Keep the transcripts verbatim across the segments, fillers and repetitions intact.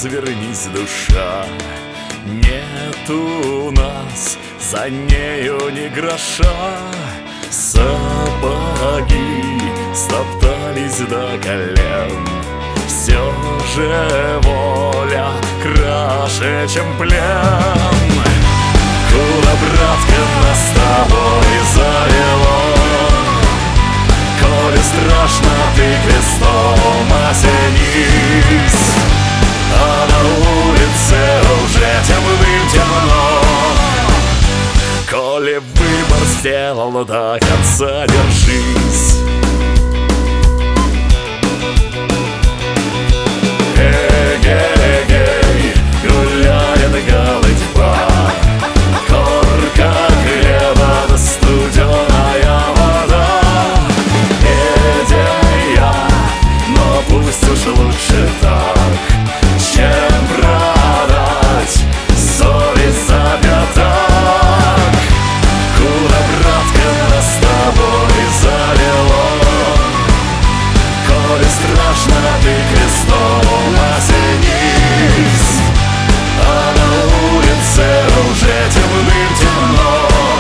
развернись, душа. Нет у нас за нею ни гроша. Сапоги стоптались до колен. Все же воля краше, чем плен. Куда, братка, нас с тобой завело? Коли страшно, ты крестом осенись, а на улице уже темным-темно. Коли выбор сделал, до конца держись. Эгей-эгей, гуляет голытьба, корка хлеба да студеная вода. Идея, но пусть уж лучше так, чем продать совесть за пятак. Куда, братка, нас с тобой завело? Коли страшно, ты крестом осенись, а на улице уже темным-темно.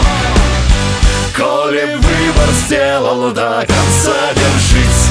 Коли выбор сделал, до конца держись.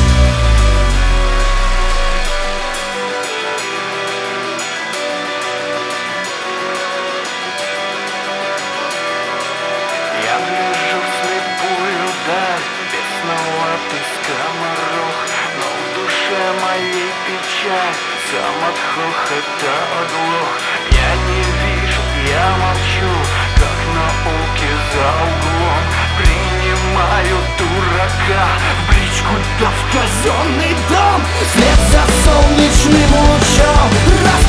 Я гляжу вслепую даль, бесноватый скоморох, но в душе моей печаль, сам от хохота оглох. Я не вижу, я молчу, как науки за углом. Принимаю дурака в бричку да в казенный дом. Вслед за солнечным лучом